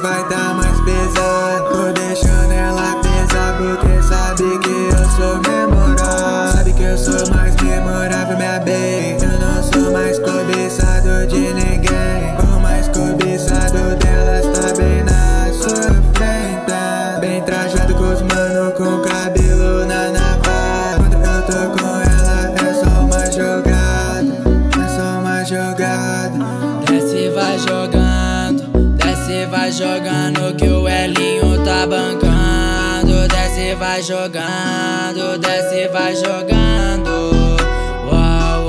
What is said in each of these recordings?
vai dar mais pesado. Tô deixando ela pesar porque sabe que eu sou memorável. Sabe que eu sou mais memorável, minha bem. Eu não sou mais cobiçado de ninguém. O mais cobiçado delas tá bem na sua frente. Bem trajado com os mano com cabelo na navalha. Quando eu tô com ela é só uma jogada. É só uma jogada. Desce, vai jogando, desce, vai jogando que o Elinho tá bancando. Desce, vai jogando, desce, vai jogando. Uau,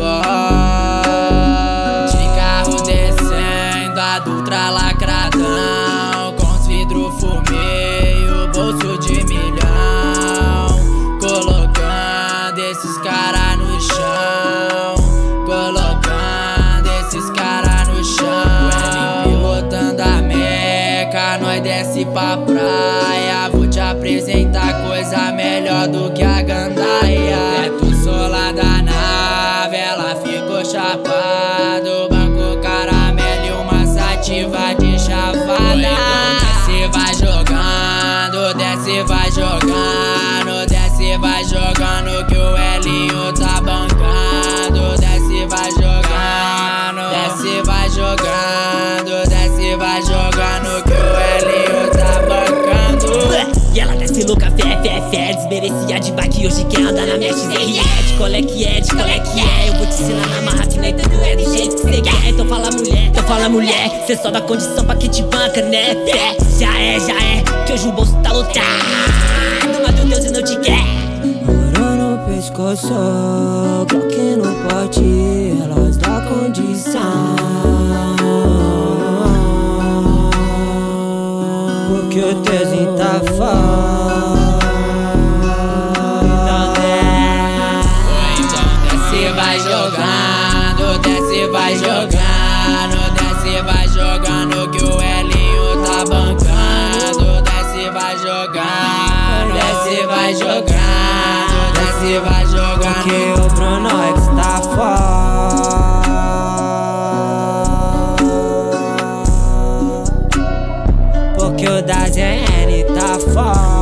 uau. De carro descendo, a Dutra lacradão, com os vidros fumê e o bolso de milhão. Colocando esses caras no chão, colocando esses caras no chão. O Elinho pilotando a Meca, nós desce pra praia. Vou te apresentar coisa melhor do que a gandaia. Teto solar da nave, ela ficou chapado. Banco caramelo e uma sativa de chavada. Então desce, vai jogando, desce, vai jogando. Desce, vai jogando que o Elinho tá bancando. Desce, vai jogando, desce, vai jogando. Desce, vai jogando que o Elinho tá bancando. E ela desce louca, fé, desmerecia de bike, hoje quer andar na minha XR. De qual é que é, de qual é que é. Eu vou te ensinar na marra que não entendo, é do jeito que cê quer. Então fala mulher, cê só dá condição pra quem te banca, né? Fé, já é, que hoje o bolso tá lotado. Mas meu Deus, eu não te quer. Ouro no pescoço, Glock no pote, elas dá condição. Porque o teuzinho tá foda. Então desce, vai jogando, desce, vai jogando. Desce, vai jogando que o Elinho tá bancando. Desce, vai jogando, desce, vai jogando. Desce, vai jogando. Porque o Bruno X tá foda. Porque o da ZN tá foda.